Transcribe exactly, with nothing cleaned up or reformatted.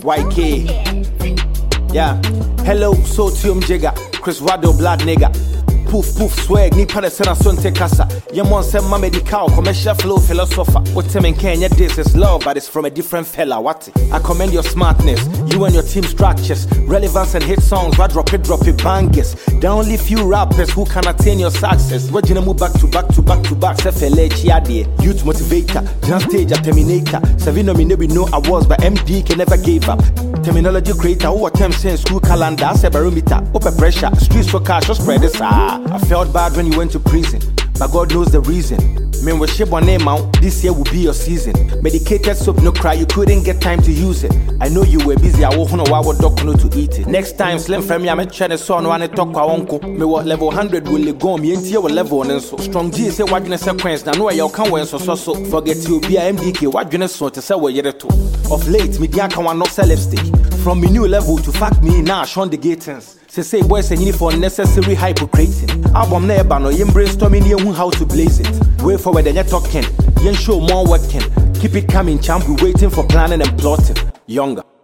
Y K. Yeah. Hello, Sotium Jigger, Chris Wado Blood Nigga. Poof poof swag, ni pana sena sonte kasa. Yamon se ma medical, commercial flow philosopher. What time in Kenya, this is love, but it's from a different fella. What? I commend your smartness, you and your team structures, relevance and hit songs. What drop it, drop it, bangers. There are only few rappers who can attain your success. What you move back to back to back to back. Se fele chiade, youth motivator, just stage a terminator. Savino me never no awards, but M D can never give up. Terminology creator, who attempts in school calendar, se barometer, open pressure, streets for cash, just spread this. Ah. I felt bad when you went to prison, but God knows the reason. Man, we ship on name out, this year will be your season. Medicated soap, no cry, you couldn't get time to use it. I know you were busy, I won't know why what dog no to eat it. Next time, slim from me, I'm trying to saw no one talk kwa uncle. Me what level one hundred will go, me ain't your level and so strong G say what you sequence, now know you can't win so so so. Forget you be a M D K, what you so to say what you're to. Of late, me can't not sell lipstick. From me new level to fuck me now, Sean the Gatons. Say say boys and you for necessary hypocrating. Album never no yin brainstorming you how to blaze it. Way forward and you're talking, yin show more working. Keep it coming, champ, we waiting for planning and plotting. Younger.